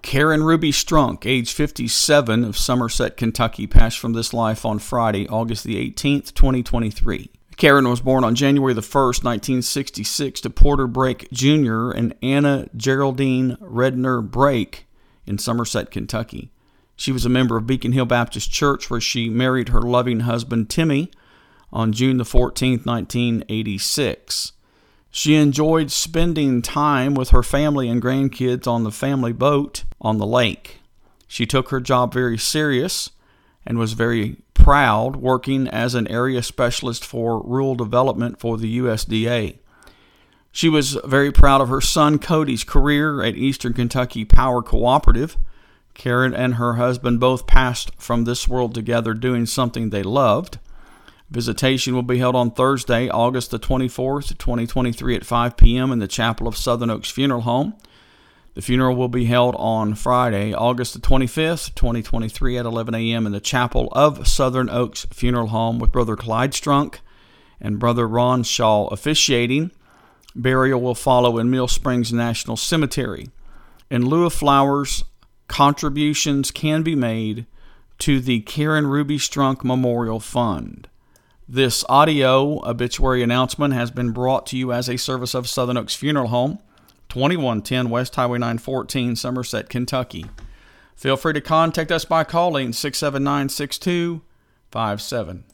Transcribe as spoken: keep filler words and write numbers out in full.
Karen Ruby Strunk, age fifty-seven, of Somerset, Kentucky, passed from this life on Friday, August the eighteenth, twenty twenty-three. Karen was born on January the first, nineteen sixty-six, to Porter Brake Junior and Anna Geraldine Redner Brake in Somerset, Kentucky. She was a member of Beacon Hill Baptist Church, where she married her loving husband, Timmy, on June the fourteenth, nineteen eighty-six. She enjoyed spending time with her family and grandkids on the family boat on the lake. She took her job very serious and was very proud, working as an area specialist for rural development for the U S D A. She was very proud of her son Cody's career at Eastern Kentucky Power Cooperative. Karen and her husband both passed from this world together doing something they loved. Visitation will be held on Thursday, August the twenty-fourth, twenty twenty-three at five p.m. in the chapel of Southern Oaks Funeral Home. The funeral will be held on Friday, August the twenty-fifth, twenty twenty-three at eleven a.m. in the chapel of Southern Oaks Funeral Home, with Brother Clyde Strunk and Brother Ron Shaw officiating. Burial will follow in Mill Springs National Cemetery. In lieu of flowers, contributions can be made to the Karen Ruby Strunk Memorial Fund. This audio obituary announcement has been brought to you as a service of Southern Oaks Funeral Home, twenty-one ten West Highway nine fourteen, Somerset, Kentucky. Feel free to contact us by calling six seven nine, six two five seven.